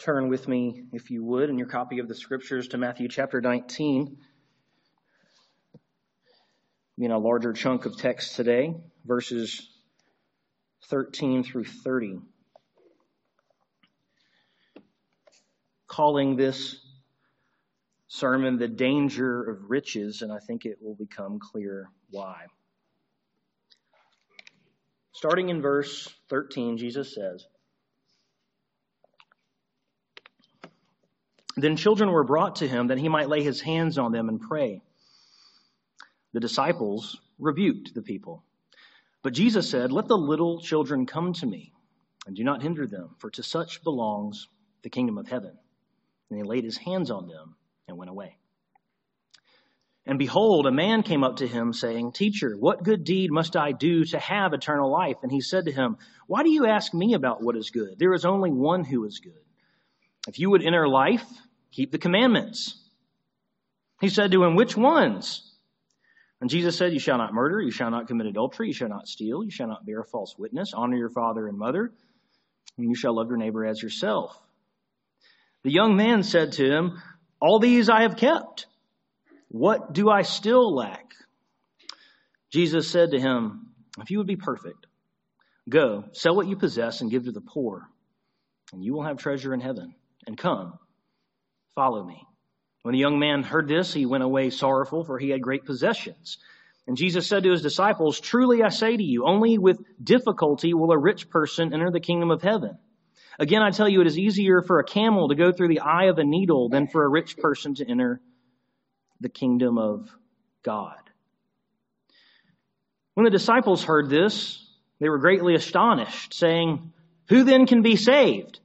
turn with me, if you would, in your copy of the Scriptures to Matthew chapter 19. In a larger chunk of text today, verses 13 through 30. Calling this sermon the danger of riches, and I think it will become clear why. Starting in verse 13, Jesus says, "Then children were brought to him that he might lay his hands on them and pray. The disciples rebuked the people. But Jesus said, 'Let the little children come to me, and do not hinder them, for to such belongs the kingdom of heaven.' And he laid his hands on them and went away. And behold, a man came up to him, saying, 'Teacher, what good deed must I do to have eternal life?' And he said to him, 'Why do you ask me about what is good? There is only one who is good. If you would enter life, keep the commandments.' He said to him, 'Which ones?' And Jesus said, 'You shall not murder, you shall not commit adultery, you shall not steal, you shall not bear false witness, honor your father and mother, and you shall love your neighbor as yourself.' The young man said to him, 'All these I have kept. What do I still lack?' Jesus said to him, 'If you would be perfect, go, sell what you possess and give to the poor, and you will have treasure in heaven. And come, follow me.' When the young man heard this, he went away sorrowful, for he had great possessions. And Jesus said to his disciples, 'Truly I say to you, only with difficulty will a rich person enter the kingdom of heaven. Again, I tell you, it is easier for a camel to go through the eye of a needle than for a rich person to enter the kingdom of God.' When the disciples heard this, they were greatly astonished, saying, 'Who then can be saved?'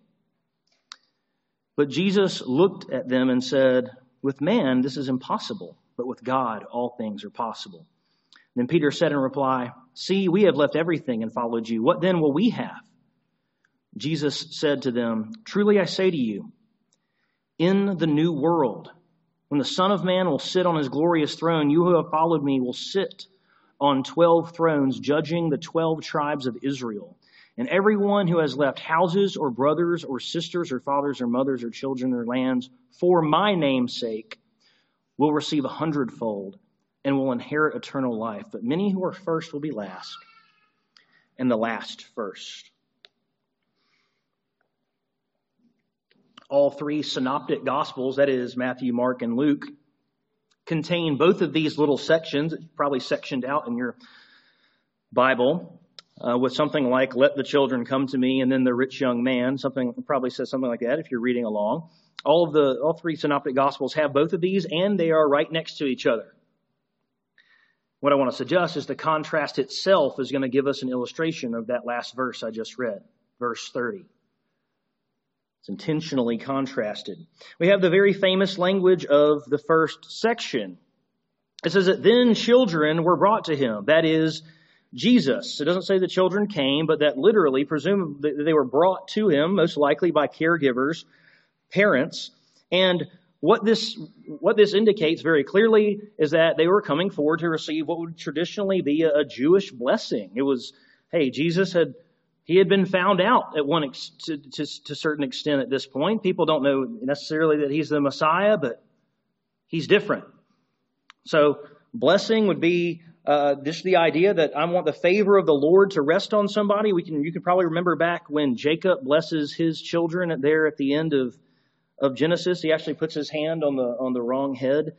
But Jesus looked at them and said, 'With man this is impossible, but with God all things are possible.' Then Peter said in reply, 'See, we have left everything and followed you. What then will we have?' Jesus said to them, 'Truly I say to you, in the new world, when the Son of Man will sit on his glorious throne, you who have followed me will sit on 12 thrones, judging the 12 tribes of Israel. And everyone who has left houses or brothers or sisters or fathers or mothers or children or lands for my name's sake will receive 100-fold and will inherit eternal life. But many who are first will be last, and the last first.'" All three synoptic gospels, that is Matthew, Mark, and Luke, contain both of these little sections, probably sectioned out in your Bible, with something like, "Let the children come to me," and then "the rich young man." Something probably says something like that if you're reading along. All three synoptic gospels have both of these, and they are right next to each other. What I want to suggest is the contrast itself is going to give us an illustration of that last verse I just read, verse 30. It's intentionally contrasted. We have the very famous language of the first section. It says that then children were brought to him. That is Jesus. It doesn't say the children came, but that literally, presumably, they were brought to him, most likely by caregivers, parents. And what this indicates very clearly is that they were coming forward to receive what would traditionally be a Jewish blessing. It was, hey, Jesus had been found out to a certain extent at this point. People don't know necessarily that he's the Messiah, but he's different. So blessing would be just the idea that I want the favor of the Lord to rest on somebody. You can probably remember back when Jacob blesses his children there at the end of Genesis. He actually puts his hand on the wrong head.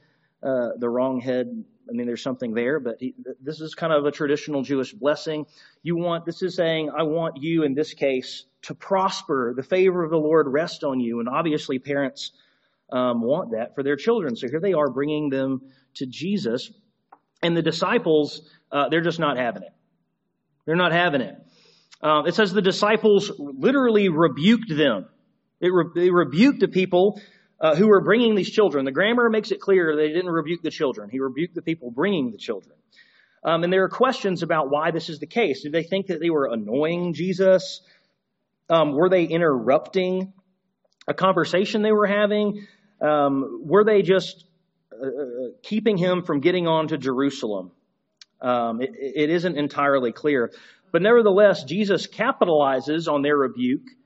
I mean, there's something there, but this is kind of a traditional Jewish blessing. This is saying, I want you in this case to prosper. The favor of the Lord rest on you. And obviously parents want that for their children. So here they are bringing them to Jesus. And the disciples, they're just not having it. They're not having it. It says the disciples literally rebuked them. They rebuked the people who were bringing these children. The grammar makes it clear they didn't rebuke the children. He rebuked the people bringing the children. And there are questions about why this is the case. Did they think that they were annoying Jesus? Were they interrupting a conversation they were having? Were they just keeping him from getting on to Jerusalem? It isn't entirely clear. But nevertheless, Jesus capitalizes on their rebuke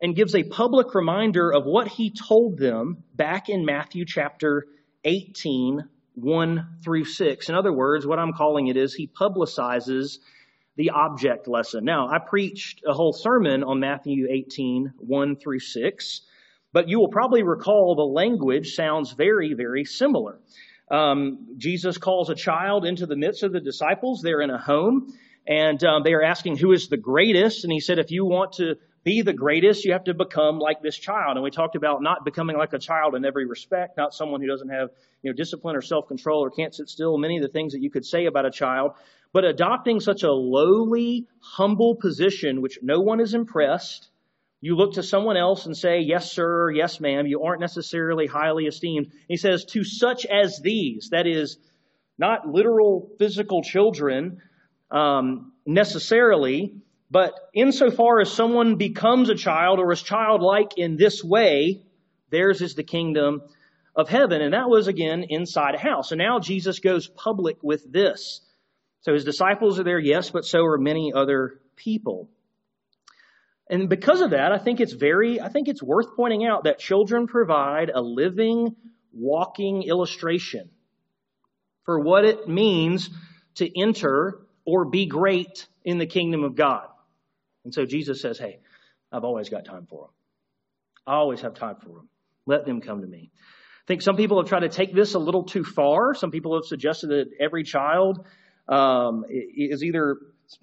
and gives a public reminder of what he told them back in Matthew chapter 18, 1 through 6. In other words, what I'm calling it is he publicizes the object lesson. Now, I preached a whole sermon on Matthew 18, 1 through 6, but you will probably recall the language sounds very, very similar. Jesus calls a child into the midst of the disciples. They're in a home, and they are asking who is the greatest. And he said, if you want to be the greatest, you have to become like this child. And we talked about not becoming like a child in every respect, not someone who doesn't have discipline or self-control or can't sit still, many of the things that you could say about a child, but adopting such a lowly, humble position which no one is impressed. You look to someone else and say, yes, sir, yes, ma'am. You aren't necessarily highly esteemed. He says, to such as these, that is, not literal physical children necessarily, but insofar as someone becomes a child or is childlike in this way, theirs is the kingdom of heaven. And that was, again, inside a house. And now Jesus goes public with this. So his disciples are there, yes, but so are many other people. And because of that, I think it's worth pointing out that children provide a living, walking illustration for what it means to enter or be great in the kingdom of God. And so Jesus says, hey, I've always got time for them. I always have time for them. Let them come to me. I think some people have tried to take this a little too far. Some people have suggested that every child is either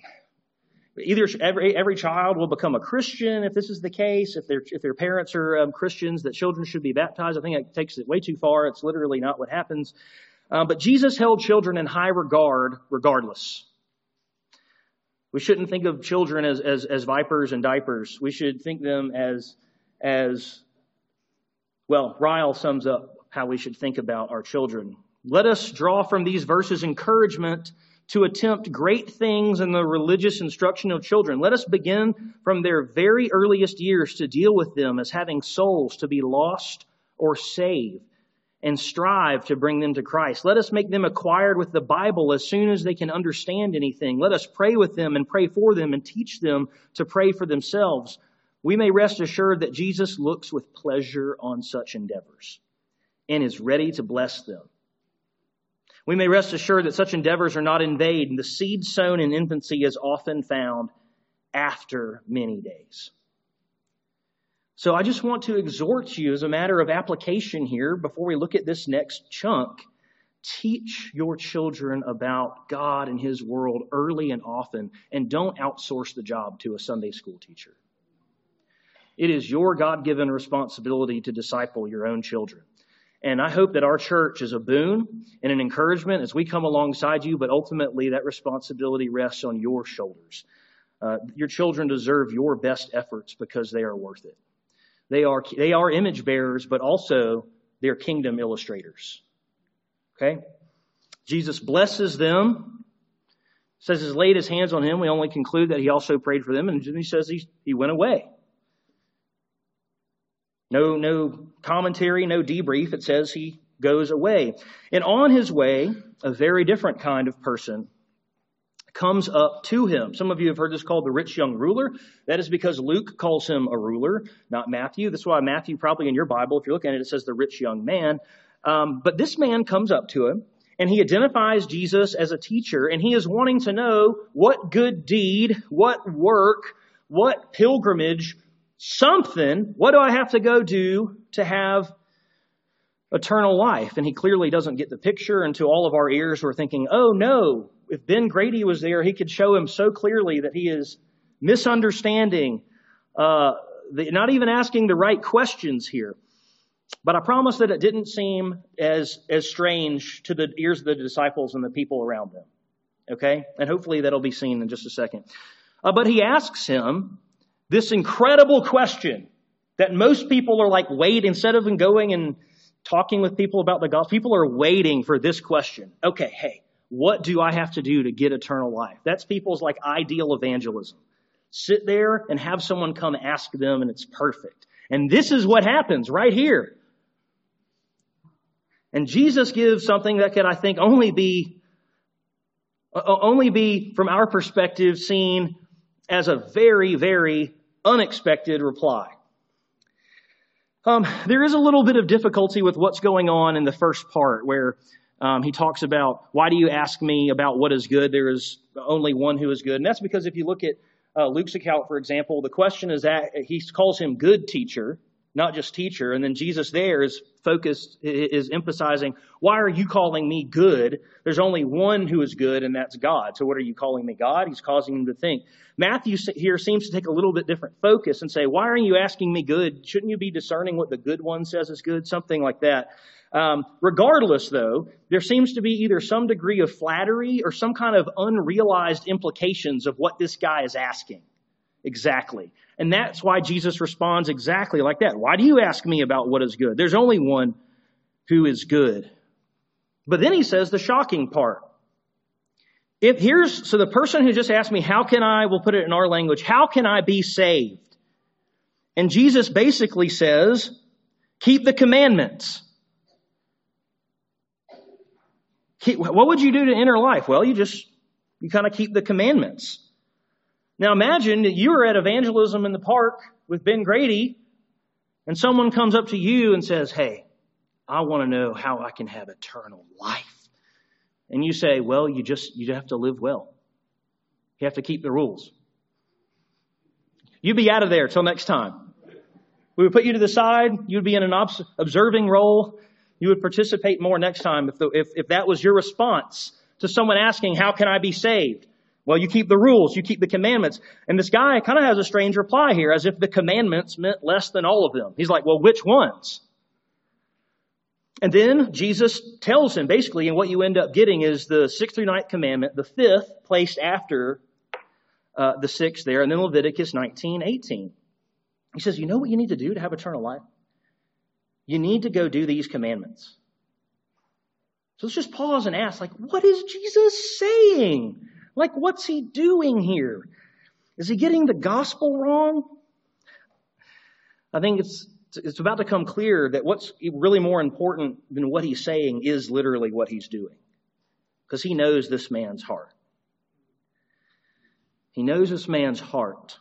every child will become a Christian if this is the case. If their parents are Christians, that children should be baptized. I think that takes it way too far. It's literally not what happens. But Jesus held children in high regard regardless. We shouldn't think of children as vipers and diapers. We should think them as well, Ryle sums up how we should think about our children. Let us draw from these verses encouragement to attempt great things in the religious instruction of children. Let us begin from their very earliest years to deal with them as having souls to be lost or saved, and strive to bring them to Christ. Let us make them acquired with the Bible as soon as they can understand anything. Let us pray with them and pray for them and teach them to pray for themselves. We may rest assured that Jesus looks with pleasure on such endeavors and is ready to bless them. We may rest assured that such endeavors are not in vain. The seed sown in infancy is often found after many days. So I just want to exhort you as a matter of application here before we look at this next chunk. Teach your children about God and His world early and often, and don't outsource the job to a Sunday school teacher. It is your God-given responsibility to disciple your own children. And I hope that our church is a boon and an encouragement as we come alongside you, but ultimately that responsibility rests on your shoulders. Your children deserve your best efforts because they are worth it. They are image bearers, but also they're kingdom illustrators. Okay? Jesus blesses them. Says He laid His hands on him. We only conclude that He also prayed for them. And He says he went away. No commentary, no debrief. It says He goes away. And on His way, a very different kind of person comes up to Him. Some of you have heard this called the rich young ruler. That is because Luke calls him a ruler, not Matthew. That's why Matthew, probably in your Bible, if you're looking at it, it says the rich young man. But this man comes up to him, and he identifies Jesus as a teacher, and he is wanting to know what good deed, what work, what pilgrimage, something, what do I have to go do to have eternal life? And he clearly doesn't get the picture, and to all of our ears, we're thinking, oh no, if Ben Grady was there, he could show him so clearly that he is misunderstanding, not even asking the right questions here. But I promise that it didn't seem as strange to the ears of the disciples and the people around them. Okay? And hopefully that'll be seen in just a second. But he asks him this incredible question that most people are like, wait, instead of going and talking with people about the gospel, people are waiting for this question. Okay, hey, what do I have to do to get eternal life? That's people's like ideal evangelism. Sit there and have someone come ask them, and it's perfect. And this is what happens right here. And Jesus gives something that could, I think, only be from our perspective seen as a very, very unexpected reply. There is a little bit of difficulty with what's going on in the first part where he talks about, why do you ask me about what is good? There is only one who is good. And that's because if you look at Luke's account, for example, the question is that he calls him good teacher, not just teacher. And then Jesus there is emphasizing, why are you calling me good? There's only one who is good, and that's God. So what are you calling me God? He's causing him to think. Matthew here seems to take a little bit different focus and say, why are you asking me good? Shouldn't you be discerning what the good one says is good? Something like that. Regardless, though, there seems to be either some degree of flattery or some kind of unrealized implications of what this guy is asking. Exactly. And that's why Jesus responds exactly like that. Why do you ask me about what is good? There's only one who is good. But then he says the shocking part. So the person who just asked me, we'll put it in our language, how can I be saved? And Jesus basically says, keep the commandments. What would you do to enter life? Well, you kind of keep the commandments. Now imagine that you are at evangelism in the park with Ben Grady, and someone comes up to you and says, hey, I want to know how I can have eternal life. And you say, well, you have to live well. You have to keep the rules. You'd be out of there till next time. We would put you to the side. You'd be in an observing role. You would participate more next time if that was your response to someone asking, how can I be saved? Well, you keep the rules, you keep the commandments. And this guy kind of has a strange reply here, as if the commandments meant less than all of them. He's like, well, which ones? And then Jesus tells him, basically, and what you end up getting is the 6th through 9th commandment, the 5th placed after the 6th there, and then Leviticus 19:18. He says, you know what you need to do to have eternal life? You need to go do these commandments. So let's just pause and ask, what is Jesus saying? What's he doing here? Is he getting the gospel wrong? I think it's about to come clear that what's really more important than what he's saying is literally what he's doing. Because he knows this man's heart. He knows this man's heart.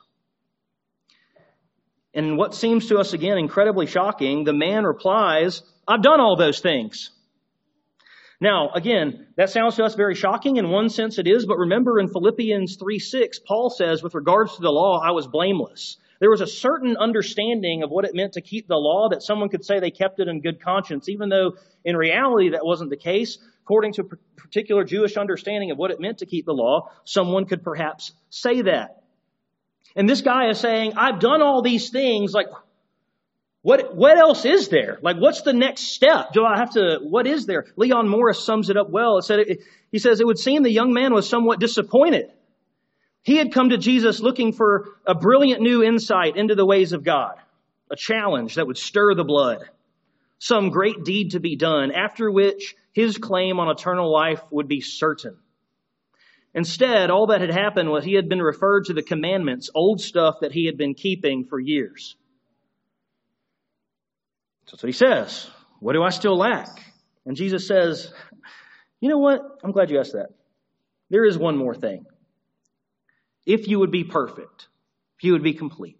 And what seems to us, again, incredibly shocking, the man replies, I've done all those things. Now, again, that sounds to us very shocking. In one sense it is, but remember in Philippians 3:6, Paul says, with regards to the law, I was blameless. There was a certain understanding of what it meant to keep the law that someone could say they kept it in good conscience, even though in reality that wasn't the case. According to a particular Jewish understanding of what it meant to keep the law, someone could perhaps say that. And this guy is saying, I've done all these things, what else is there? What's the next step? What is there? Leon Morris sums it up well. He says, it would seem the young man was somewhat disappointed. He had come to Jesus looking for a brilliant new insight into the ways of God, a challenge that would stir the blood, some great deed to be done, after which his claim on eternal life would be certain. Instead, all that had happened was he had been referred to the commandments, old stuff that he had been keeping for years. So that's what he says. What do I still lack? And Jesus says, you know what? I'm glad you asked that. There is one more thing. If you would be perfect, if you would be complete,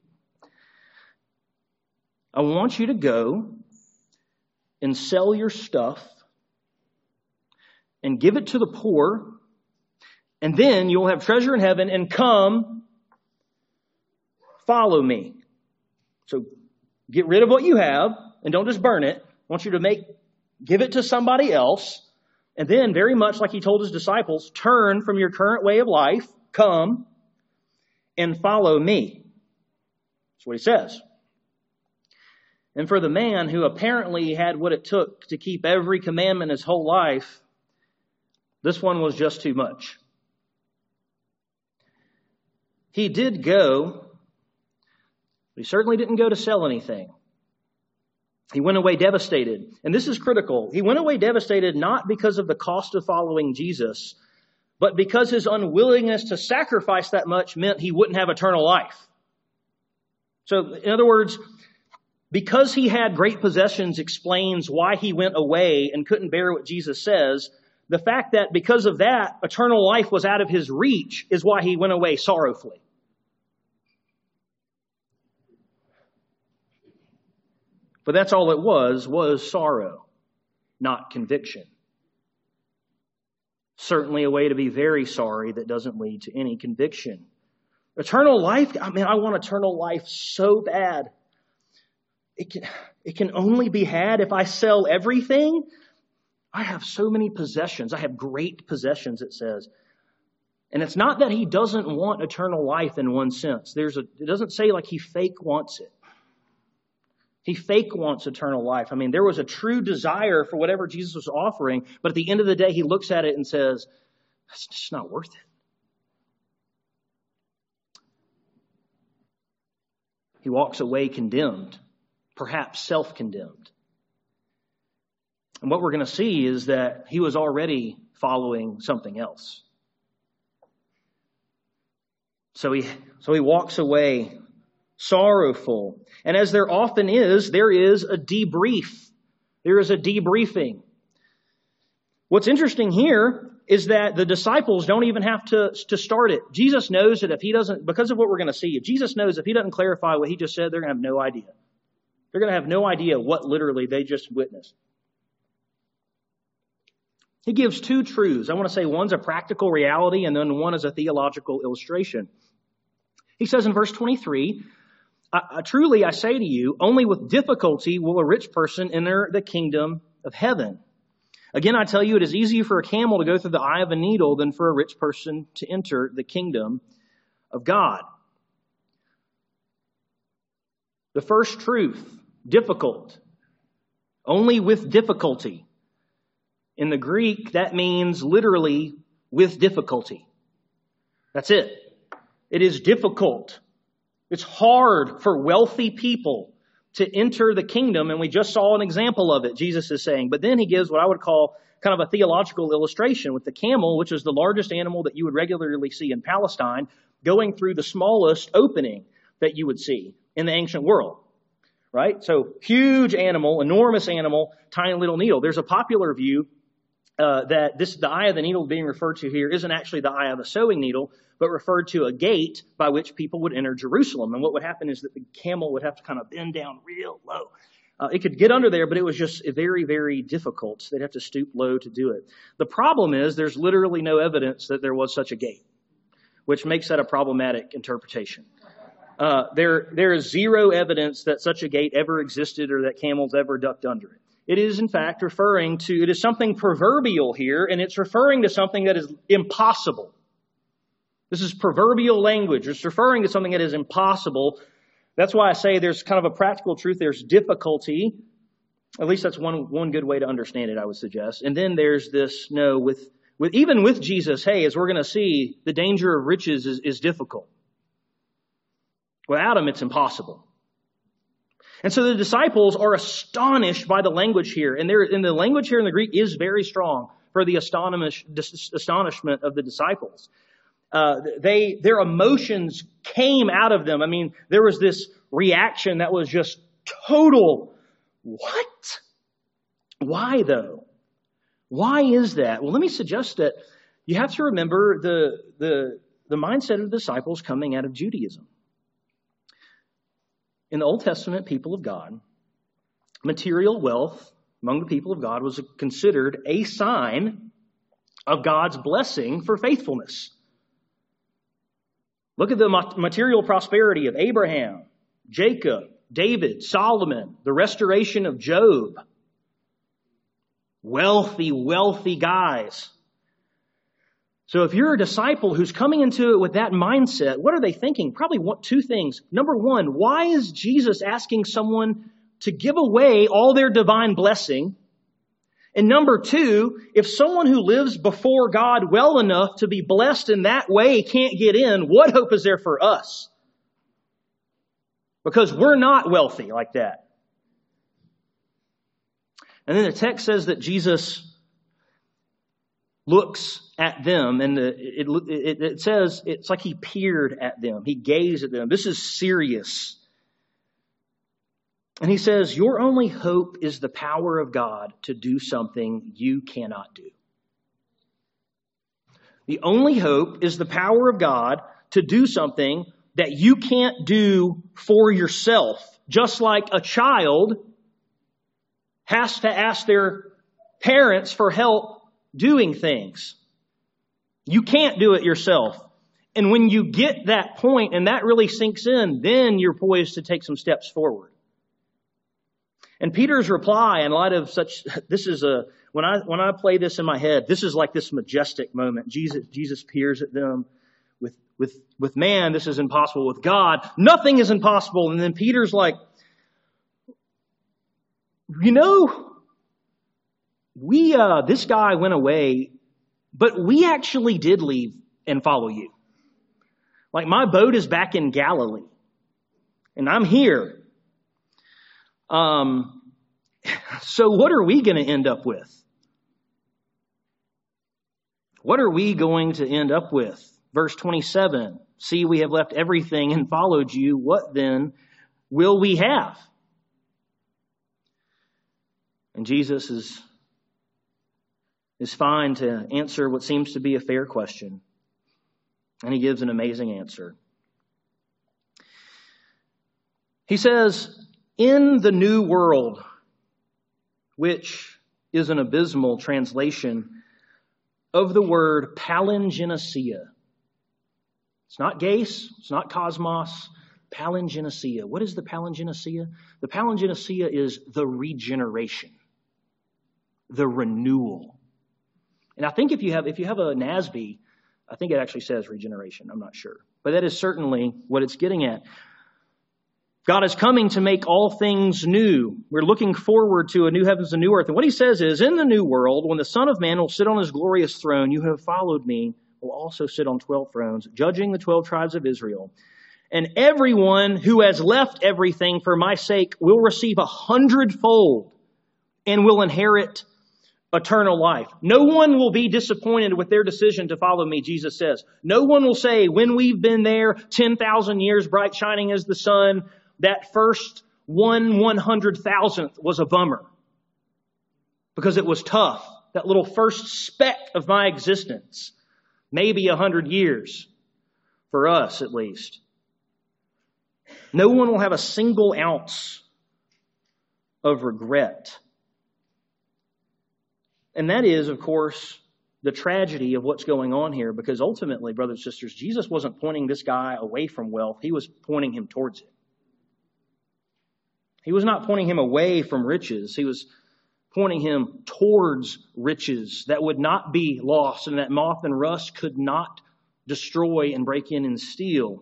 I want you to go and sell your stuff and give it to the poor, and then you'll have treasure in heaven, and come follow me. So get rid of what you have and don't just burn it. I want you to give it to somebody else. And then, very much like he told his disciples, turn from your current way of life, come and follow me. That's what he says. And for the man who apparently had what it took to keep every commandment his whole life, this one was just too much. He did go, but he certainly didn't go to sell anything. He went away devastated. And this is critical. He went away devastated not because of the cost of following Jesus, but because his unwillingness to sacrifice that much meant he wouldn't have eternal life. So, in other words, because he had great possessions explains why he went away and couldn't bear what Jesus says. The fact that because of that, eternal life was out of his reach is why he went away sorrowfully. But that's all it was sorrow, not conviction. Certainly a way to be very sorry that doesn't lead to any conviction. Eternal life, I want eternal life so bad. It can only be had if I sell everything. I have so many possessions. I have great possessions, it says. And it's not that he doesn't want eternal life in one sense. It doesn't say like he fake wants it. He fake wants eternal life. There was a true desire for whatever Jesus was offering, but at the end of the day, he looks at it and says, it's just not worth it. He walks away condemned, perhaps self-condemned. And what we're going to see is that he was already following something else. So he walks away sorrowful. And as there often is, there is a debrief. There is a debriefing. What's interesting here is that the disciples don't even have to start it. Jesus knows that if he doesn't, because of what we're going to see, if Jesus knows if he doesn't clarify what he just said, they're going to have no idea. They're going to have no idea what literally they just witnessed. He gives two truths. I want to say one's a practical reality and then one is a theological illustration. He says in verse 23, truly I say to you, only with difficulty will a rich person enter the kingdom of heaven. Again, I tell you, it is easier for a camel to go through the eye of a needle than for a rich person to enter the kingdom of God. The first truth, difficult. Only with difficulty. In the Greek, that means literally with difficulty. That's it. It is difficult. It's hard for wealthy people to enter the kingdom, and we just saw an example of it, Jesus is saying. But then he gives what I would call kind of a theological illustration with the camel, which is the largest animal that you would regularly see in Palestine, going through the smallest opening that you would see in the ancient world. Right? So huge animal, enormous animal, tiny little needle. There's a popular view that the eye of the needle being referred to here isn't actually the eye of a sewing needle, but referred to a gate by which people would enter Jerusalem. And what would happen is that the camel would have to kind of bend down real low. It could get under there, but it was just very, very difficult. So they'd have to stoop low to do it. The problem is there's literally no evidence that there was such a gate, which makes that a problematic interpretation. There is zero evidence that such a gate ever existed or that camels ever ducked under it. It is, in fact, it is something proverbial here, and it's referring to something that is impossible. This is proverbial language. It's referring to something that is impossible. That's why I say there's kind of a practical truth. There's difficulty. At least that's one good way to understand it, I would suggest. And then there's this, even with Jesus, hey, as we're going to see, the danger of riches is difficult. Without him, it's impossible. And so the disciples are astonished by the language here. And the language here in the Greek is very strong for the astonishment of the disciples. Their emotions came out of them. There was this reaction that was just total, what? Why though? Why is that? Well, let me suggest that you have to remember the mindset of the disciples coming out of Judaism. In the Old Testament people of God, material wealth among the people of God was considered a sign of God's blessing for faithfulness. Look at the material prosperity of Abraham, Jacob, David, Solomon, the restoration of Job. Wealthy, wealthy guys. So if you're a disciple who's coming into it with that mindset, what are they thinking? Probably two things. Number one, why is Jesus asking someone to give away all their divine blessing? And number two, if someone who lives before God well enough to be blessed in that way can't get in, what hope is there for us? Because we're not wealthy like that. And then the text says that Jesus looks at them, and it says it's like he peered at them. He gazed at them. This is serious. And he says, your only hope is the power of God to do something you cannot do. The only hope is the power of God to do something that you can't do for yourself. Just like a child has to ask their parents for help doing things. You can't do it yourself. And when you get that point and that really sinks in, then you're poised to take some steps forward. And Peter's reply, in light of such, when I play this in my head, this is like this majestic moment. Jesus peers at them. With man, this is impossible. With God, nothing is impossible. And then Peter's like, this guy went away, but we actually did leave and follow you. Like, my boat is back in Galilee, and I'm here. So what are we going to end up with? What are we going to end up with? Verse 27, see, we have left everything and followed you. What then will we have? And Jesus is fine to answer what seems to be a fair question. And he gives an amazing answer. He says, in the new world, which is an abysmal translation of the word palingenesia. It's not ges, it's not cosmos, palingenesia. What is the palingenesia? The palingenesia is the regeneration, the renewal. And I think if you have a NASB, I think it actually says regeneration. I'm not sure. But that is certainly what it's getting at. God is coming to make all things new. We're looking forward to a new heavens and new earth. And what he says is, in the new world, when the Son of Man will sit on his glorious throne, you have followed me, will also sit on 12 thrones, judging the 12 tribes of Israel. And everyone who has left everything for my sake will receive 100-fold and will inherit eternal life. No one will be disappointed with their decision to follow me, Jesus says. No one will say, when we've been there 10,000 years, bright shining as the sun, that first 1/100,000th was a bummer. Because it was tough. That little first speck of my existence. Maybe 100 years. For us, at least. No one will have a single ounce of regret. And that is, of course, the tragedy of what's going on here. Because ultimately, brothers and sisters, Jesus wasn't pointing this guy away from wealth. He was pointing him towards it. He was not pointing him away from riches. He was pointing him towards riches that would not be lost and that moth and rust could not destroy and break in and steal.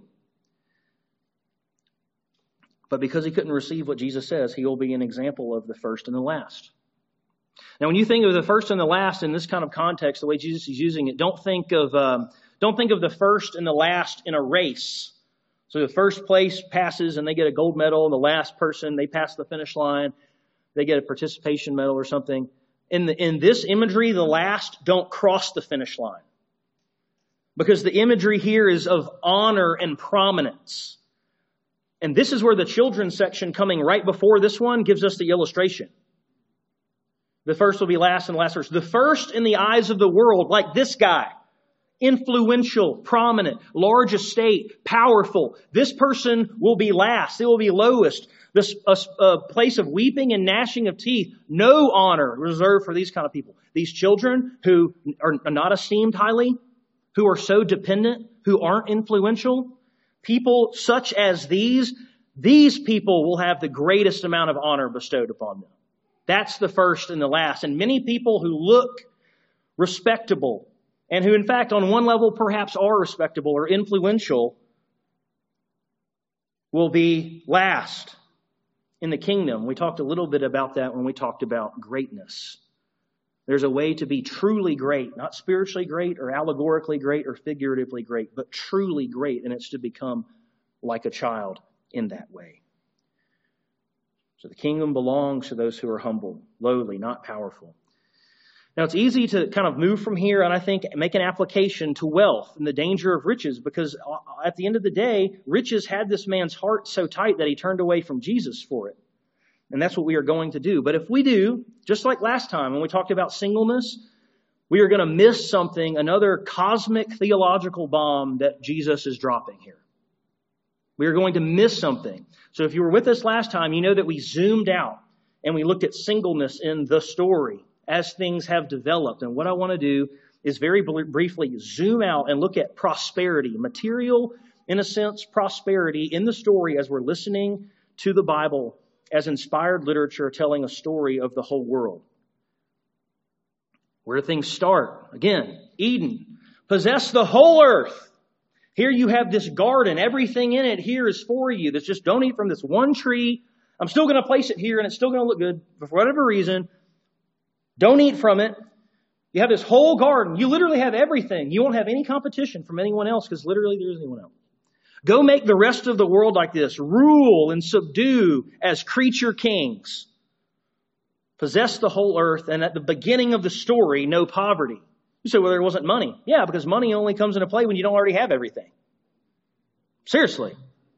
But because he couldn't receive what Jesus says, he will be an example of the first and the last. Now, when you think of the first and the last in this kind of context, the way Jesus is using it, don't think of the first and the last in a race. So the first place passes and they get a gold medal, and the last person, they pass the finish line, they get a participation medal or something. In this imagery, the last don't cross the finish line. Because the imagery here is of honor and prominence. And this is where the children's section coming right before this one gives us the illustration. The first will be last and the last first. The first in the eyes of the world, like this guy. Influential, prominent, large estate, powerful. This person will be last. They will be lowest. This a place of weeping and gnashing of teeth. No honor reserved for these kind of people. These children who are not esteemed highly, who are so dependent, who aren't influential. People such as these people will have the greatest amount of honor bestowed upon them. That's the first and the last. And many people who look respectable, and who, in fact, on one level perhaps are respectable or influential, will be last in the kingdom. We talked a little bit about that when we talked about greatness. There's a way to be truly great, not spiritually great or allegorically great or figuratively great, but truly great, and it's to become like a child in that way. So the kingdom belongs to those who are humble, lowly, not powerful. Now, it's easy to kind of move from here and I think make an application to wealth and the danger of riches, because at the end of the day, riches had this man's heart so tight that he turned away from Jesus for it. And that's what we are going to do. But if we do, just like last time when we talked about singleness, we are going to miss something, another cosmic theological bomb that Jesus is dropping here. We are going to miss something. So if you were with us last time, you know that we zoomed out and we looked at singleness in the story as things have developed. And what I want to do is very briefly zoom out and look at prosperity, material, in a sense, prosperity in the story as we're listening to the Bible as inspired literature telling a story of the whole world. Where do things start? Again, Eden. Possess the whole earth. Here you have this garden. Everything in it here is for you. That's just don't eat from this one tree. I'm still going to place it here and it's still going to look good. But for whatever reason, don't eat from it. You have this whole garden. You literally have everything. You won't have any competition from anyone else because literally there isn't anyone else. Go make the rest of the world like this. Rule and subdue as creature kings. Possess the whole earth. And at the beginning of the story, no poverty. You say, well, there wasn't money. Yeah, because money only comes into play when you don't already have everything. Seriously.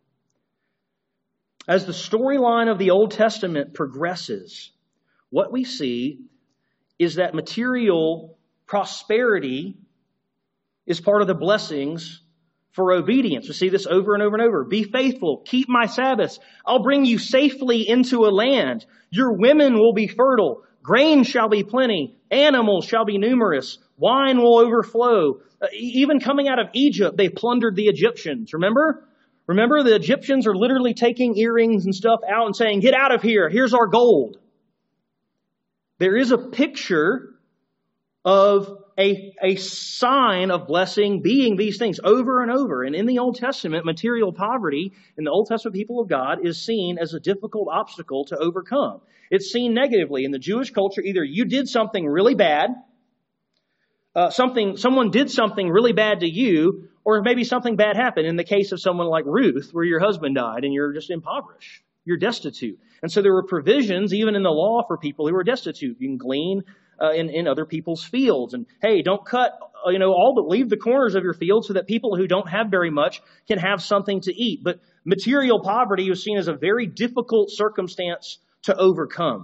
As the storyline of the Old Testament progresses, what we see is that material prosperity is part of the blessings for obedience. We see this over and over and over. Be faithful. Keep my Sabbaths. I'll bring you safely into a land. Your women will be fertile. Grain shall be plenty. Animals shall be numerous. Wine will overflow. Even coming out of Egypt, they plundered the Egyptians. Remember? Remember, the Egyptians are literally taking earrings and stuff out and saying, get out of here. Here's our gold. There is a picture of a sign of blessing being these things over and over. And in the Old Testament, material poverty in the Old Testament people of God is seen as a difficult obstacle to overcome. It's seen negatively. In the Jewish culture, either you did something really bad, someone did something really bad to you, or maybe something bad happened. In the case of someone like Ruth, where your husband died and you're just impoverished. You're destitute. And so there were provisions even in the law for people who were destitute. You can glean in other people's fields. And hey, don't cut, all but leave the corners of your field so that people who don't have very much can have something to eat. But material poverty was seen as a very difficult circumstance to overcome.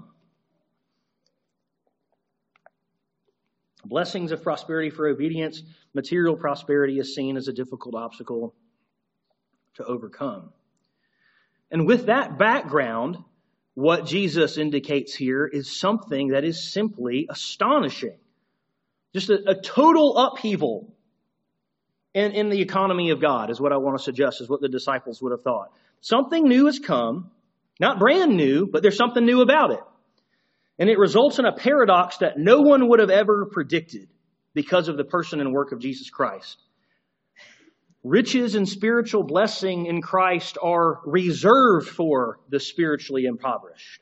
Blessings of prosperity for obedience, material prosperity is seen as a difficult obstacle to overcome. And with that background, what Jesus indicates here is something that is simply astonishing. Just a total upheaval in the economy of God is what I want to suggest, is what the disciples would have thought. Something new has come, not brand new, but there's something new about it. And it results in a paradox that no one would have ever predicted because of the person and work of Jesus Christ. Riches and spiritual blessing in Christ are reserved for the spiritually impoverished.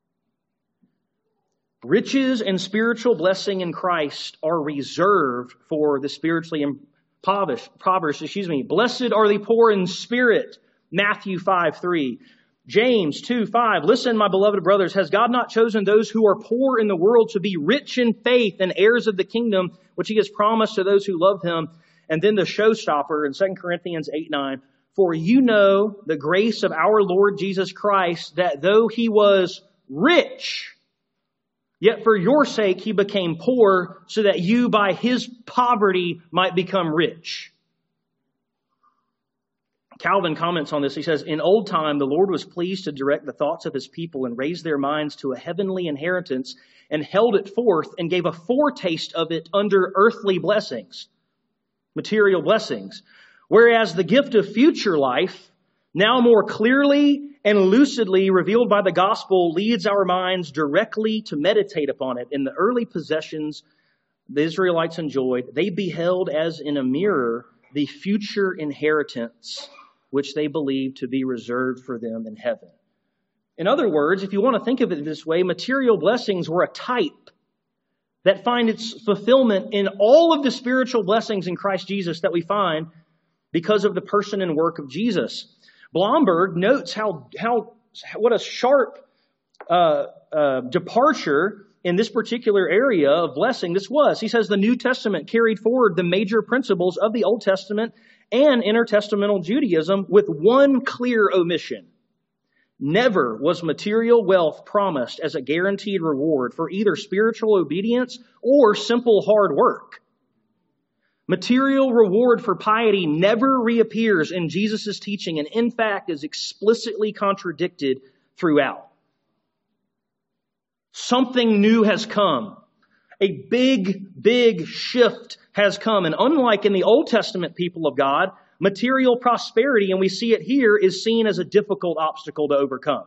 Riches and spiritual blessing in Christ are reserved for the spiritually impoverished. Blessed are the poor in spirit, Matthew 5:3. James 2:5. Listen, my beloved brothers, has God not chosen those who are poor in the world to be rich in faith and heirs of the kingdom, which he has promised to those who love him? And then the showstopper in 2 Corinthians 8:9. For you know the grace of our Lord Jesus Christ, that though he was rich, yet for your sake he became poor, so that you by his poverty might become rich. Calvin comments on this. He says, in old time, the Lord was pleased to direct the thoughts of his people and raise their minds to a heavenly inheritance and held it forth and gave a foretaste of it under earthly blessings, material blessings. Whereas the gift of future life, now more clearly and lucidly revealed by the gospel, leads our minds directly to meditate upon it. In the early possessions the Israelites enjoyed, they beheld as in a mirror the future inheritance which they believed to be reserved for them in heaven. In other words, if you want to think of it this way, material blessings were a type that find its fulfillment in all of the spiritual blessings in Christ Jesus that we find because of the person and work of Jesus. Blomberg notes what a sharp departure in this particular area of blessing this was. He says the New Testament carried forward the major principles of the Old Testament and intertestamental Judaism with one clear omission. Never was material wealth promised as a guaranteed reward for either spiritual obedience or simple hard work. Material reward for piety never reappears in Jesus' teaching and in fact is explicitly contradicted throughout. Something new has come. A big shift has come. And unlike in the Old Testament people of God, material prosperity, and we see it here, is seen as a difficult obstacle to overcome.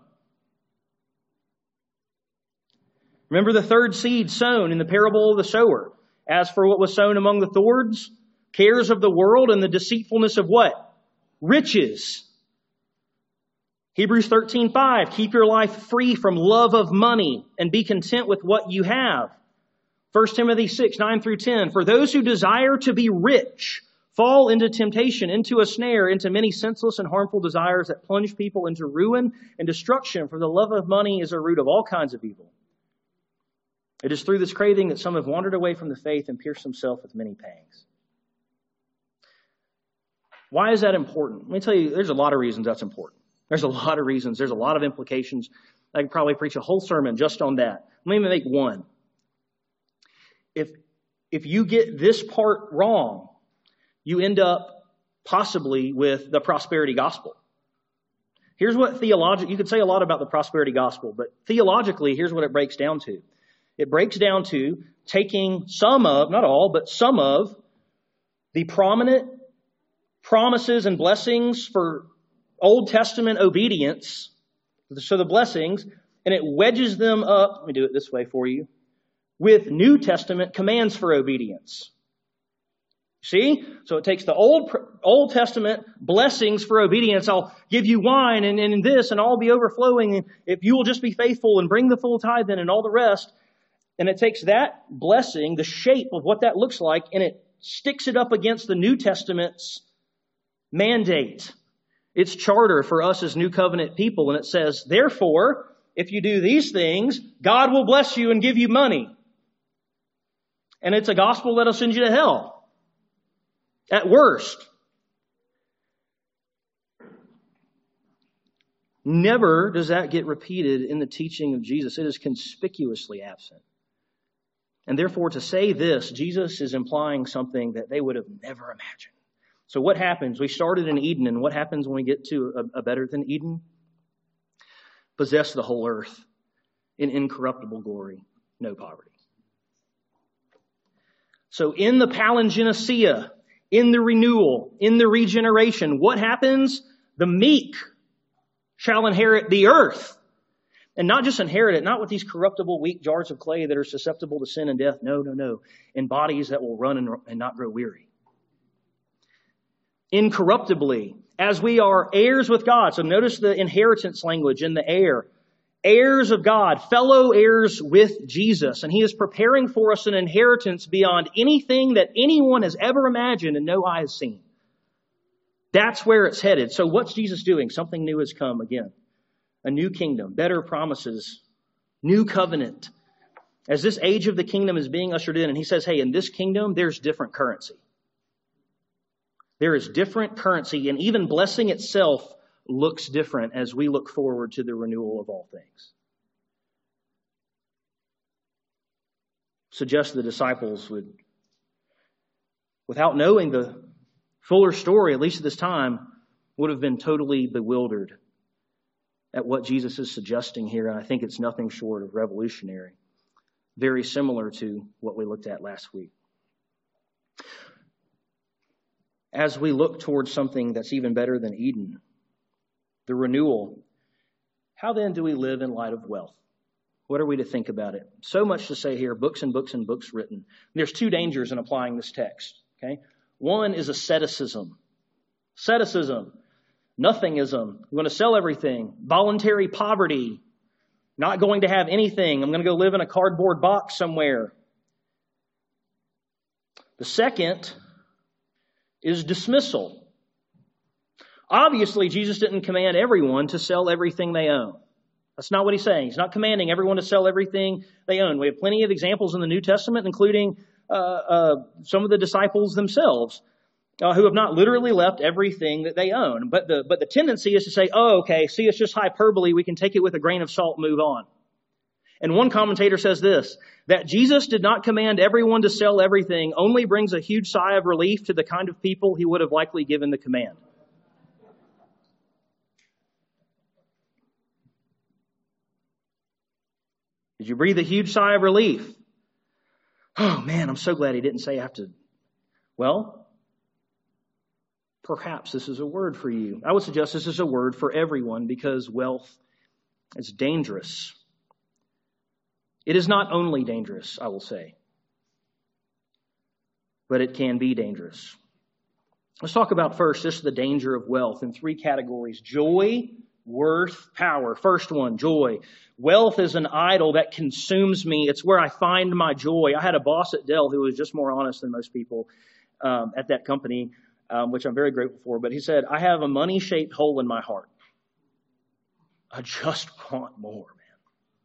Remember the third seed sown in the parable of the sower. As for what was sown among the thorns, cares of the world and the deceitfulness of what? Riches. Hebrews 13:5, keep your life free from love of money and be content with what you have. 1 Timothy 6:9 through 10, for those who desire to be rich fall into temptation, into a snare, into many senseless and harmful desires that plunge people into ruin and destruction, for the love of money is a root of all kinds of evil. It is through this craving that some have wandered away from the faith and pierced themselves with many pangs. Why is that important? Let me tell you, there's a lot of reasons that's important. There's a lot of reasons. There's a lot of implications. I could probably preach a whole sermon just on that. Let me make one. If you get this part wrong, you end up possibly with the prosperity gospel. Here's what you could say a lot about the prosperity gospel, but theologically, here's what it breaks down to. It breaks down to taking some of, not all, but some of the prominent promises and blessings for Old Testament obedience, so the blessings, and it wedges them up, let me do it this way for you, with New Testament commands for obedience. See? So it takes the Old Testament blessings for obedience. I'll give you wine and this and all be overflowing. And if you will just be faithful and bring the full tithe in and all the rest. And it takes that blessing, the shape of what that looks like, and it sticks it up against the New Testament's mandate. Its charter for us as New Covenant people. And it says, therefore, if you do these things, God will bless you and give you money. And it's a gospel that'll send you to hell. At worst. Never does that get repeated in the teaching of Jesus. It is conspicuously absent. And therefore, to say this, Jesus is implying something that they would have never imagined. So what happens? We started in Eden, and what happens when we get to a better than Eden? Possess the whole earth in incorruptible glory, no poverty. So in the palingenesia, in the renewal, in the regeneration, what happens? The meek shall inherit the earth. And not just inherit it, not with these corruptible, weak jars of clay that are susceptible to sin and death. No. In bodies that will run and not grow weary. Incorruptibly, as we are heirs with God. So notice the inheritance language in the heir. Heirs of God, fellow heirs with Jesus. And He is preparing for us an inheritance beyond anything that anyone has ever imagined and no eye has seen. That's where it's headed. So what's Jesus doing? Something new has come again. A new kingdom, better promises, new covenant. As this age of the kingdom is being ushered in, and He says, hey, in this kingdom, there's different currency. There is different currency, and even blessing itself looks different as we look forward to the renewal of all things. Suggest the disciples would, without knowing the fuller story, at least at this time, would have been totally bewildered at what Jesus is suggesting here. And I think it's nothing short of revolutionary. Very similar to what we looked at last week. As we look towards something that's even better than Eden, the renewal, how then do we live in light of wealth? What are we to think about it? So much to say here, books and books and books written. There's two dangers in applying this text. Okay, one is asceticism. Asceticism, nothingism. I'm going to sell everything. Voluntary poverty. Not going to have anything. I'm going to go live in a cardboard box somewhere. The second is dismissal. Obviously, Jesus didn't command everyone to sell everything they own. That's not what He's saying. He's not commanding everyone to sell everything they own. We have plenty of examples in the New Testament, including some of the disciples themselves who have not literally left everything that they own. But the tendency is to say, oh, okay, see, it's just hyperbole. We can take it with a grain of salt and move on. And one commentator says this, that Jesus did not command everyone to sell everything only brings a huge sigh of relief to the kind of people He would have likely given the command. Did you breathe a huge sigh of relief? Oh man, I'm so glad he didn't say I have to. Well, perhaps this is a word for you. I would suggest this is a word for everyone because wealth is dangerous. It is not only dangerous, I will say, but it can be dangerous. Let's talk about first just the danger of wealth in three categories: joy, worth, power. First one, joy. Wealth is an idol that consumes me. It's where I find my joy. I had a boss at Dell who was just more honest than most people at that company, which I'm very grateful for. But he said, I have a money-shaped hole in my heart. I just want more, man.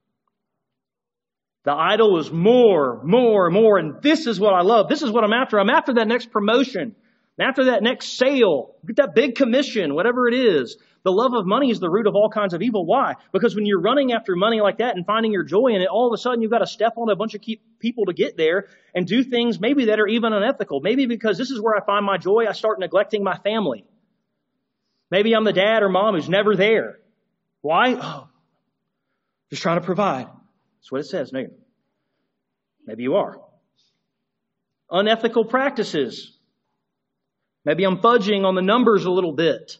The idol is more, more. And this is what I love. This is what I'm after. I'm after that next promotion. I'm after that next sale. Get that big commission, whatever it is. The love of money is the root of all kinds of evil. Why? Because when you're running after money like that and finding your joy in it, all of a sudden you've got to step on a bunch of people to get there and do things maybe that are even unethical. Maybe because this is where I find my joy, I start neglecting my family. Maybe I'm the dad or mom who's never there. Why? Oh, just trying to provide. That's what it says. No, maybe you are. Unethical practices. Maybe I'm fudging on the numbers a little bit.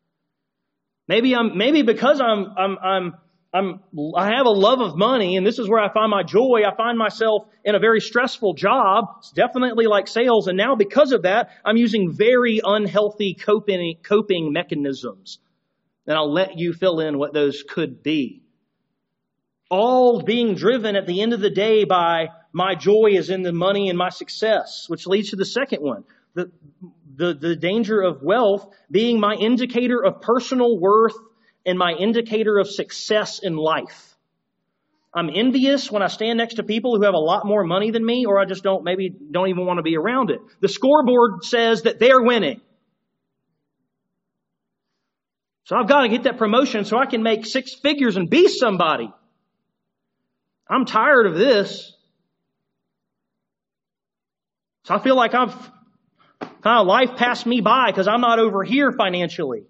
Maybe because I have a love of money and this is where I find my joy. I find myself in a very stressful job. It's definitely like sales. And now because of that, I'm using very unhealthy coping mechanisms. And I'll let you fill in what those could be. All being driven at the end of the day by my joy is in the money and my success, which leads to the second one. The danger of wealth being my indicator of personal worth and my indicator of success in life. I'm envious when I stand next to people who have a lot more money than me, or I just don't even want to be around it. The scoreboard says that they're winning. So I've got to get that promotion so I can make 6 figures and be somebody. I'm tired of this. So I feel like life passed me by because I'm not over here financially.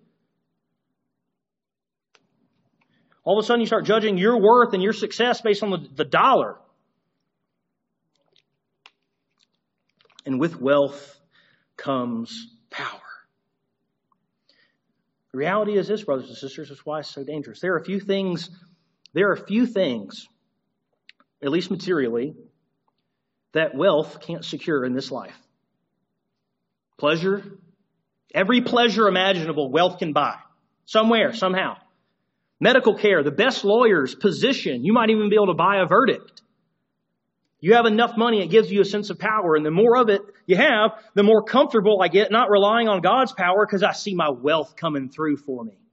All of a sudden you start judging your worth and your success based on the dollar. And with wealth comes power. The reality is this, brothers and sisters, is why it's so dangerous. There are a few things, at least materially, that wealth can't secure in this life. Pleasure, every pleasure imaginable, wealth can buy. Somewhere, somehow. Medical care, the best lawyers, position, you might even be able to buy a verdict. You have enough money, it gives you a sense of power. And the more of it you have, the more comfortable I get, not relying on God's power because I see my wealth coming through for me.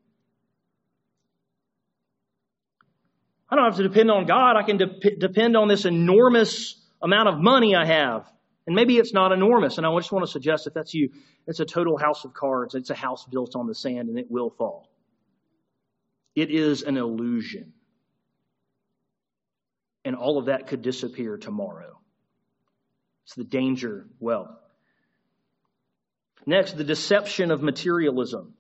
I don't have to depend on God. I can depend on this enormous amount of money I have. And maybe it's not enormous. And I just want to suggest if that's you, it's a total house of cards. It's a house built on the sand and it will fall. It is an illusion. And all of that could disappear tomorrow. It's the danger. Well, next, the deception of materialism.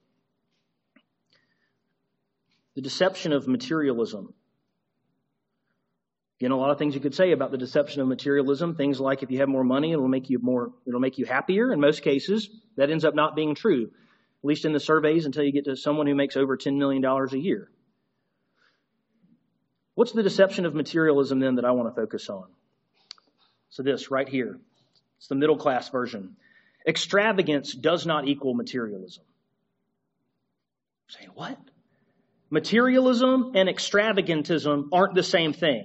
The deception of materialism. Again, a lot of things you could say about the deception of materialism. Things like if you have more money, it'll make you happier. In most cases, that ends up not being true, at least in the surveys until you get to someone who makes over $10 million a year. What's the deception of materialism then that I want to focus on? So this right here, it's the middle class version. Extravagance does not equal materialism. I'm saying what? Materialism and extravagantism aren't the same thing.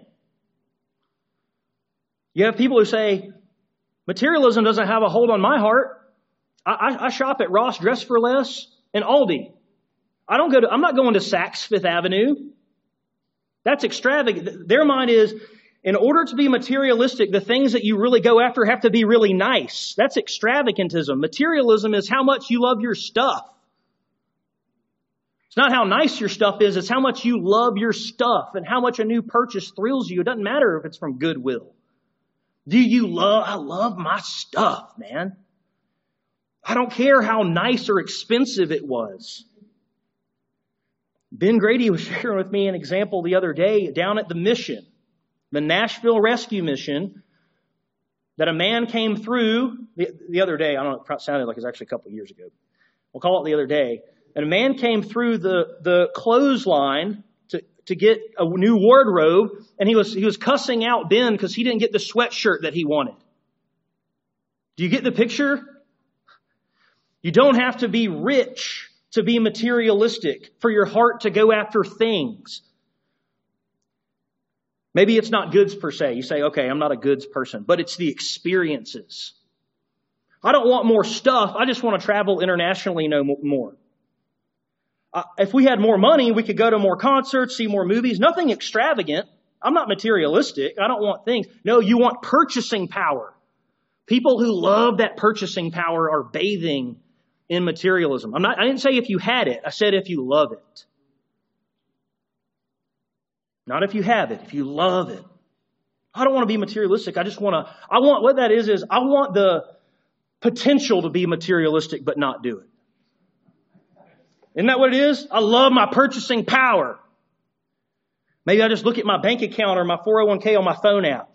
You have people who say, materialism doesn't have a hold on my heart. I shop at Ross Dress for Less and Aldi. I'm not going to Saks Fifth Avenue. That's extravagant. Their mind is, in order to be materialistic, the things that you really go after have to be really nice. That's extravagantism. Materialism is how much you love your stuff. It's not how nice your stuff is. It's how much you love your stuff and how much a new purchase thrills you. It doesn't matter if it's from Goodwill. I love my stuff, man. I don't care how nice or expensive it was. Ben Grady was sharing with me an example the other day down at the Mission the Nashville Rescue Mission, that a man came through the other day. I don't know, it sounded like it was actually a couple of years ago. We'll call it the other day. And a man came through the clothesline to get a new wardrobe, and he was cussing out Ben because he didn't get the sweatshirt that he wanted. Do you get the picture? You don't have to be rich to be materialistic, for your heart to go after things. Maybe it's not goods per se. You say, okay, I'm not a goods person, but it's the experiences. I don't want more stuff. I just want to travel internationally no more. If we had more money, we could go to more concerts, see more movies. Nothing extravagant. I'm not materialistic. I don't want things. No, you want purchasing power. People who love that purchasing power are bathing in materialism. I didn't say if you had it. I said if you love it. Not if you have it, if you love it. I don't want to be materialistic. I want what that is I want the potential to be materialistic but not do it. Isn't that what it is? I love my purchasing power. Maybe I just look at my bank account or my 401k on my phone app.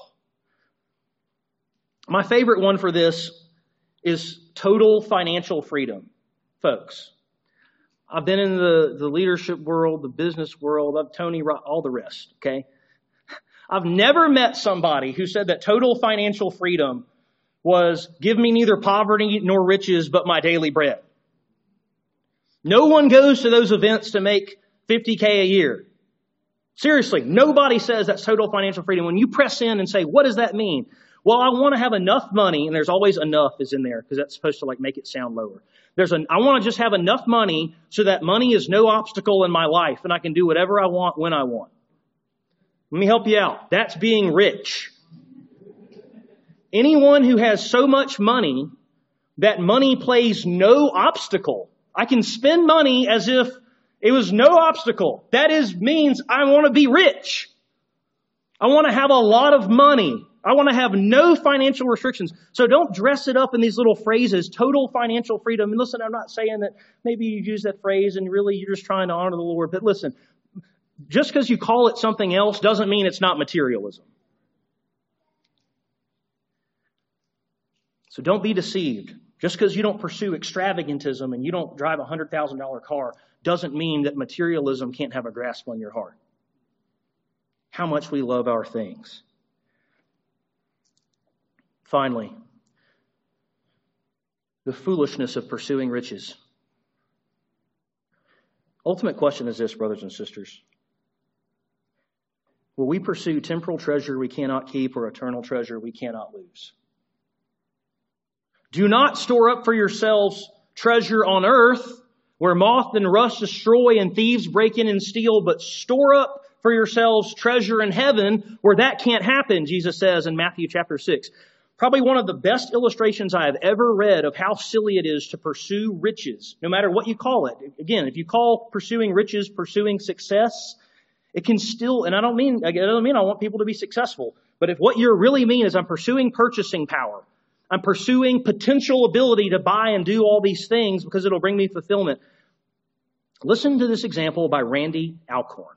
My favorite one for this is total financial freedom. Folks, I've been in the leadership world, the business world, Tony, all the rest, okay? I've never met somebody who said that total financial freedom was give me neither poverty nor riches but my daily bread. No one goes to those events to make $50K a year. Seriously, nobody says that's total financial freedom. When you press in and say, what does that mean? Well, I want to have enough money, and there's always enough is in there because that's supposed to make it sound lower. I want to just have enough money so that money is no obstacle in my life and I can do whatever I want when I want. Let me help you out. That's being rich. Anyone who has so much money that money plays no obstacle. I can spend money as if it was no obstacle. That means I want to be rich. I want to have a lot of money. I want to have no financial restrictions. So don't dress it up in these little phrases, total financial freedom. And listen, I'm not saying that maybe you use that phrase and really you're just trying to honor the Lord. But listen, just because you call it something else doesn't mean it's not materialism. So don't be deceived. Just because you don't pursue extravagantism and you don't drive a $100,000 car doesn't mean that materialism can't have a grasp on your heart. How much we love our things. Finally, the foolishness of pursuing riches. Ultimate question is this, brothers and sisters. Will we pursue temporal treasure we cannot keep or eternal treasure we cannot lose? Do not store up for yourselves treasure on earth where moth and rust destroy and thieves break in and steal, but store up for yourselves treasure in heaven where that can't happen, Jesus says in Matthew chapter 6. Probably one of the best illustrations I have ever read of how silly it is to pursue riches, no matter what you call it. Again, if you call pursuing riches pursuing success, it can still, and I don't mean I want people to be successful, but if what you really mean is I'm pursuing purchasing power, I'm pursuing potential ability to buy and do all these things because it'll bring me fulfillment. Listen to this example by Randy Alcorn.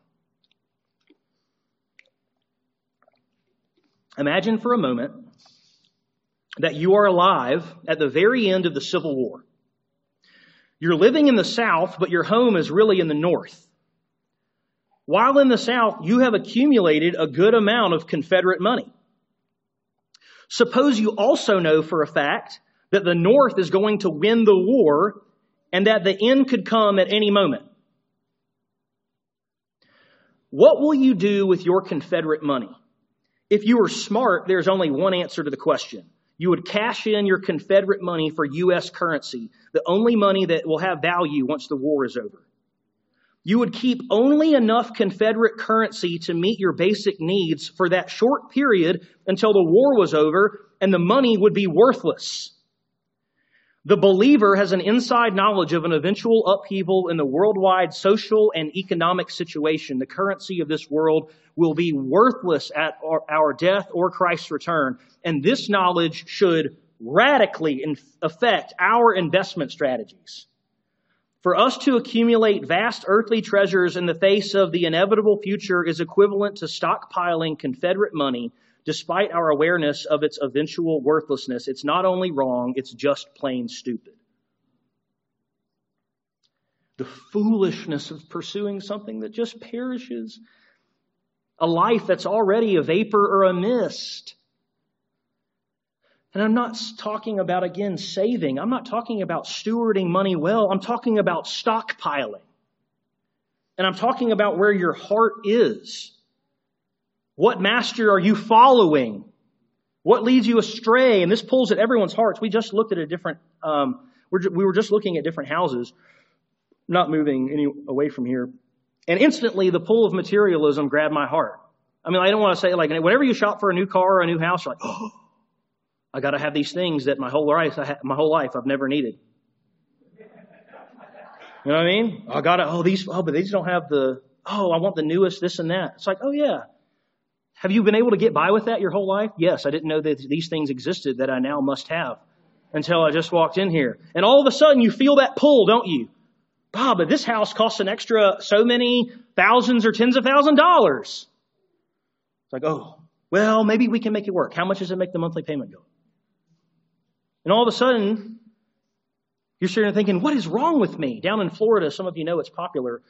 Imagine for a moment that you are alive at the very end of the Civil War. You're living in the South, but your home is really in the North. While in the South, you have accumulated a good amount of Confederate money. Suppose you also know for a fact that the North is going to win the war and that the end could come at any moment. What will you do with your Confederate money? If you were smart, there's only one answer to the question. You would cash in your Confederate money for U.S. currency, the only money that will have value once the war is over. You would keep only enough Confederate currency to meet your basic needs for that short period until the war was over, and the money would be worthless. The believer has an inside knowledge of an eventual upheaval in the worldwide social and economic situation. The currency of this world will be worthless at our death or Christ's return. And this knowledge should radically affect our investment strategies. For us to accumulate vast earthly treasures in the face of the inevitable future is equivalent to stockpiling Confederate money despite our awareness of its eventual worthlessness. It's not only wrong, it's just plain stupid. The foolishness of pursuing something that just perishes. A life that's already a vapor or a mist. And I'm not talking about, again, saving. I'm not talking about stewarding money well. I'm talking about stockpiling. And I'm talking about where your heart is. What master are you following? What leads you astray? And this pulls at everyone's hearts. We just looked at a different, we were just looking at different houses, not moving any away from here. And instantly the pull of materialism grabbed my heart. I mean, I don't want to say like, whenever you shop for a new car or a new house, you're like, oh, I got to have these things that my whole life I've never needed. You know what I mean? But these don't have I want the newest this and that. It's like, oh yeah. Have you been able to get by with that your whole life? Yes, I didn't know that these things existed that I now must have until I just walked in here. And all of a sudden you feel that pull, don't you? Bob, but this house costs an extra so many thousands or tens of $1,000s. It's like, oh, well, maybe we can make it work. How much does it make the monthly payment go? And all of a sudden, you're sitting there thinking, what is wrong with me? Down in Florida, some of you know it's popular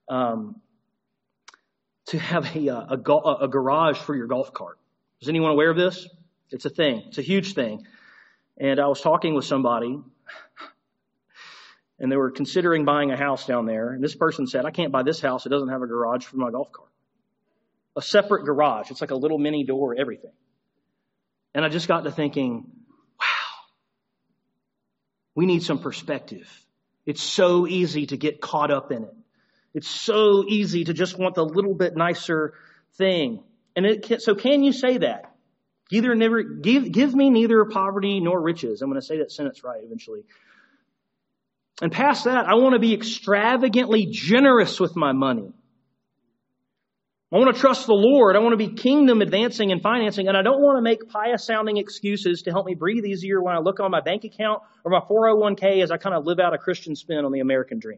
to have a garage for your golf cart. Is anyone aware of this? It's a thing. It's a huge thing. And I was talking with somebody, and they were considering buying a house down there. And this person said, I can't buy this house. It doesn't have a garage for my golf cart. A separate garage. It's like a little mini door, everything. And I just got to thinking, wow, we need some perspective. It's so easy to get caught up in it. It's so easy to just want the little bit nicer thing. And so can you say that? Give me neither poverty nor riches. I'm going to say that sentence right eventually. And past that, I want to be extravagantly generous with my money. I want to trust the Lord. I want to be kingdom advancing and financing. And I don't want to make pious sounding excuses to help me breathe easier when I look on my bank account or my 401k as I kind of live out a Christian spin on the American dream.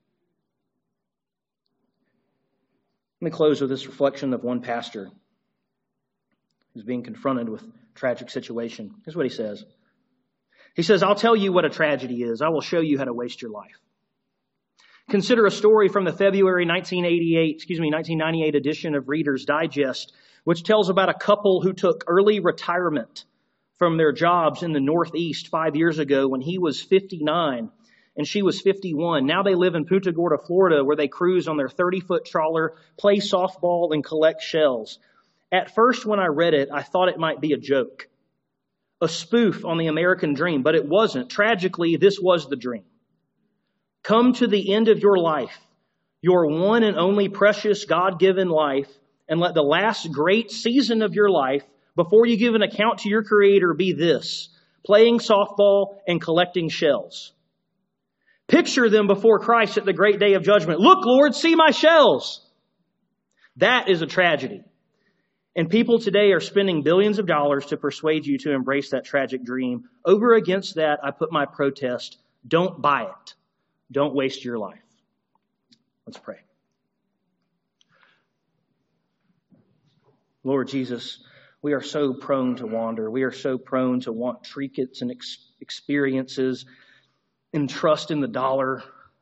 Let me close with this reflection of one pastor who's being confronted with a tragic situation. Here's what he says. He says, I'll tell you what a tragedy is. I will show you how to waste your life. Consider a story from the February 1998 edition of Reader's Digest, which tells about a couple who took early retirement from their jobs in the Northeast 5 years ago when he was 59 and she was 51. Now they live in Punta Gorda, Florida, where they cruise on their 30-foot trawler, play softball, and collect shells. At first, when I read it, I thought it might be a joke, a spoof on the American dream, but it wasn't. Tragically, this was the dream. Come to the end of your life, your one and only precious God-given life, and let the last great season of your life, before you give an account to your Creator, be this: playing softball and collecting shells. Picture them before Christ at the great day of judgment. Look, Lord, see my shells. That is a tragedy. And people today are spending billions of dollars to persuade you to embrace that tragic dream. Over against that, I put my protest. Don't buy it. Don't waste your life. Let's pray. Lord Jesus, we are so prone to wander. We are so prone to want trinkets and experiences and trust in the dollar.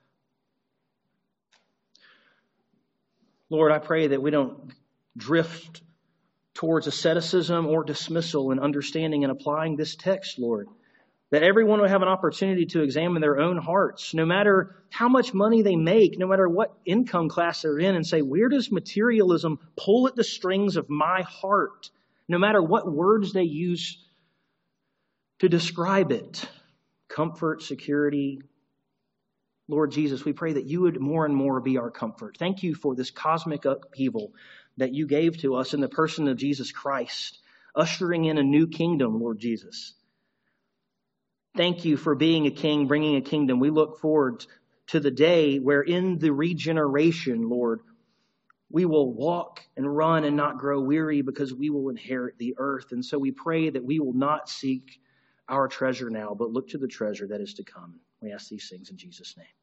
Lord, I pray that we don't drift towards asceticism or dismissal in understanding and applying this text, Lord. That everyone will have an opportunity to examine their own hearts, no matter how much money they make, no matter what income class they're in, and say, where does materialism pull at the strings of my heart? No matter what words they use to describe it. Comfort, security. Lord Jesus, we pray that you would more and more be our comfort. Thank you for this cosmic upheaval that you gave to us in the person of Jesus Christ, ushering in a new kingdom, Lord Jesus. Thank you for being a king, bringing a kingdom. We look forward to the day where in the regeneration, Lord, we will walk and run and not grow weary because we will inherit the earth. And so we pray that we will not seek our treasure now, but look to the treasure that is to come. We ask these things in Jesus' name.